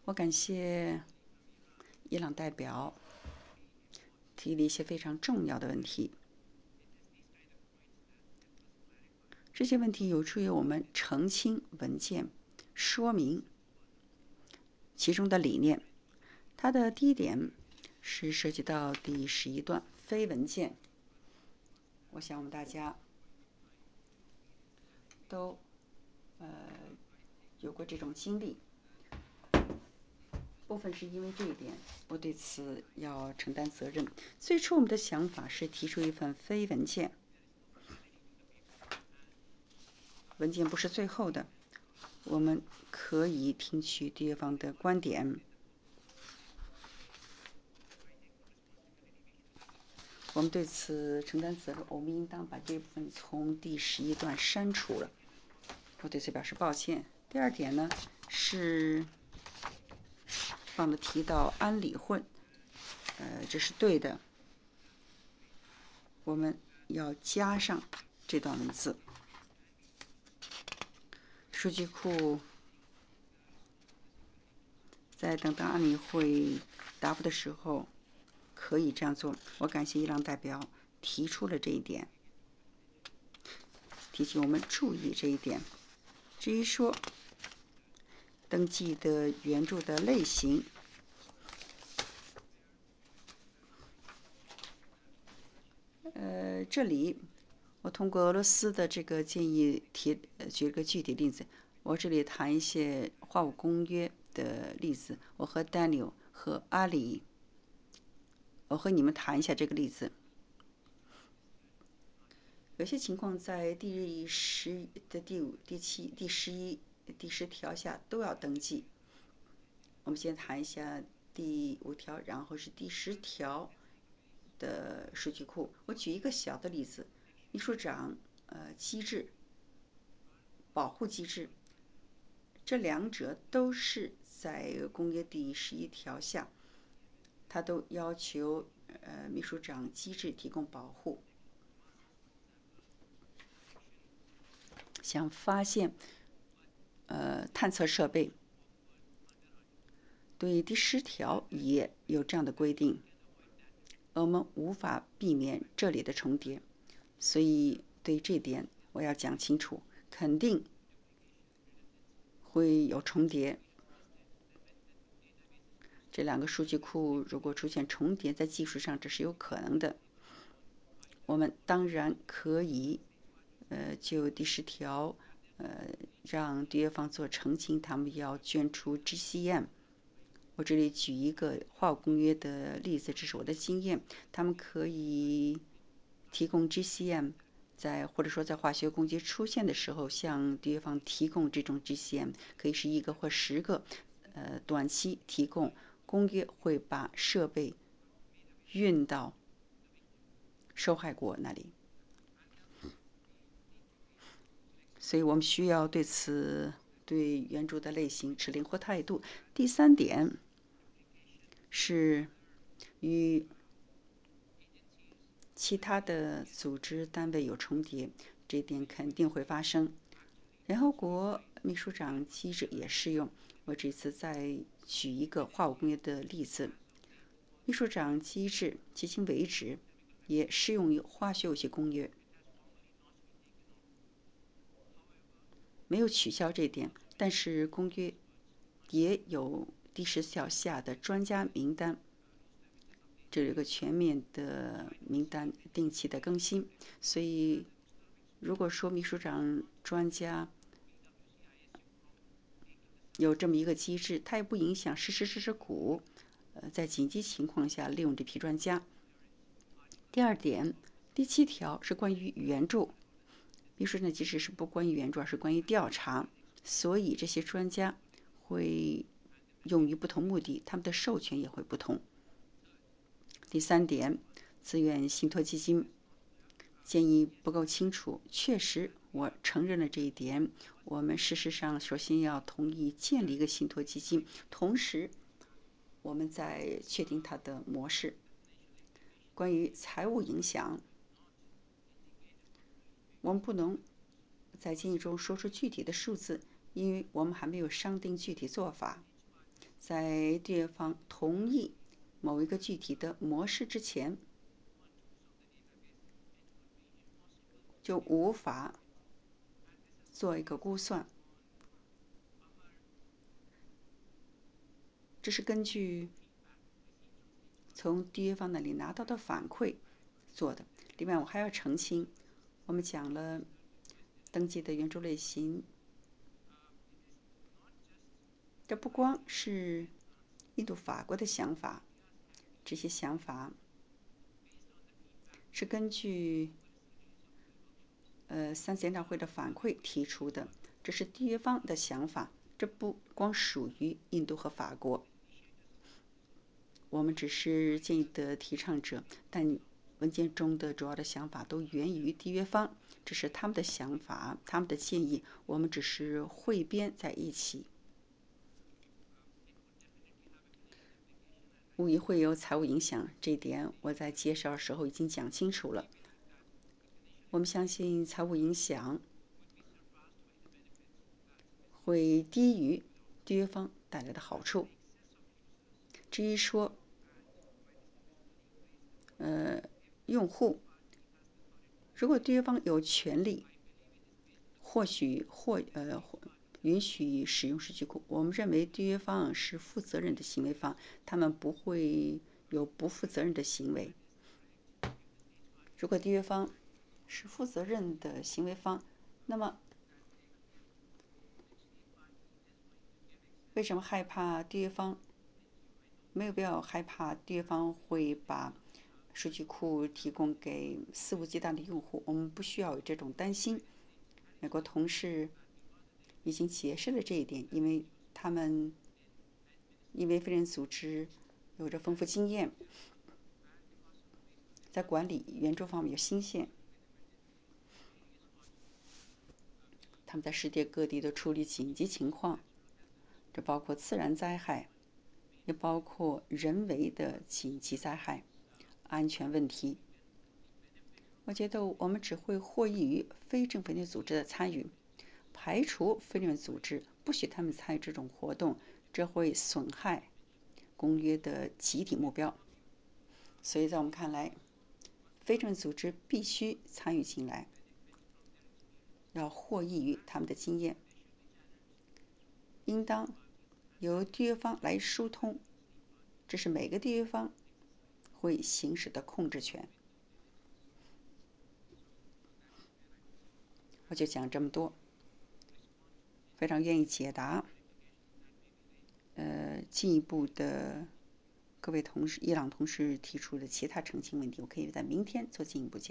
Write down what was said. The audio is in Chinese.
我感谢伊朗代表提了一些非常重要的问题，这些问题有助于我们澄清文件，说明其中的理念。它的第一点是涉及到第11段非文件，我想我们大家都有过这种经历，部分是因为这一点，我对此要承担责任。最初我们的想法是提出一份非文件，文件不是最后的，我们可以听取对方的观点。我们对此承担责任，我们应当把这部分从第11段删除了。我对此表示抱歉。第二点呢，是忘了提到安理会，这是对的。我们要加上这段文字。数据库在等待安理会答复的时候可以这样做。我感谢伊朗代表提出了这一点，提醒我们注意这一点。至于说登记的援助的类型，这里我通过俄罗斯的这个建议举了个具体例子。我这里谈一些化武公约的例子。我和 Daniel 和阿里，我和你们谈一下这个例子。有些情况在第10的第5、第7、第11、第10条下都要登记。我们先谈一下第5条，然后是第10条的数据库。我举一个小的例子，秘书长机制、保护机制，这两者都是在公约第11条下，它都要求秘书长机制提供保护。想发现探测设备，对第10条也有这样的规定，我们无法避免这里的重叠，所以对这点我要讲清楚，肯定会有重叠。这两个数据库如果出现重叠，在技术上这是有可能的。我们当然可以就第10条让对方做澄清，他们要捐出 GCM。我这里举一个化武公约的例子，这是我的经验。他们可以提供 GCM， 或者说在化学攻击出现的时候，向对方提供这种 GCM， 可以是1个或10个，短期提供。公约会把设备运到受害国那里，所以我们需要对援助的类型持灵活态度。第3点是与其他的组织单位有重叠，这点肯定会发生。联合国秘书长机制也适用。我这次再举一个化武公约的例子，秘书长机制迄今为止也适用于化学武器公约，没有取消这点，但是公约也有第10条下的专家名单，这有一个全面的名单，定期的更新。所以如果说秘书长专家有这么一个机制，它也不影响实施支持股在紧急情况下利用这批专家。第2点，第7条是关于援助，秘书长机制是不关于援助，而是关于调查，所以这些专家会用于不同目的，他们的授权也会不同。第3点，自愿信托基金建议不够清楚，确实我承认了这一点。我们事实上首先要同意建立一个信托基金，同时我们再确定它的模式。关于财务影响，我们不能在建议中说出具体的数字，因为我们还没有商定具体做法。 在缔约方同意某一个具体的模式之前，就无法做一个估算。这是根据从缔约方那里拿到的反馈做的。另外，我还要澄清，我们讲了登记的援助类型，这不光是印度、法国的想法，这些想法是根据三次研讨会的反馈提出的，这是缔约方的想法，这不光属于印度和法国。我们只是建议的提倡者，但文件中的主要的想法都源于缔约方，这是他们的想法，他们的建议，我们只是汇编在一起。无疑会有财务影响，这一点我在介绍时候已经讲清楚了。我们相信财务影响会低于缔约方带来的好处。至于说，用户如果缔约方有权利允许使用数据库，我们认为缔约方是负责任的行为方，他们不会有不负责任的行为。如果缔约方是负责任的行为方，那么为什么害怕缔约方？没有必要害怕缔约方会把数据库提供给肆无忌惮的用户，我们不需要有这种担心。美国同事已经解释了这一点，因为非人组织有着丰富经验，在管理援助方面有新鲜，他们在世界各地的处理紧急情况，这包括自然灾害，也包括人为的紧急灾害、安全问题。我觉得我们只会获益于非政府组织的参与，排除非政府组织，不许他们参与这种活动，这会损害公约的集体目标。所以在我们看来，非政府组织必须参与进来，要获益于他们的经验，应当由缔约方来疏通，这是每个缔约方会行使的控制权。我就讲这么多，非常愿意解答进一步的各位同事伊朗同事提出的其他澄清问题，我可以在明天做进一步解答。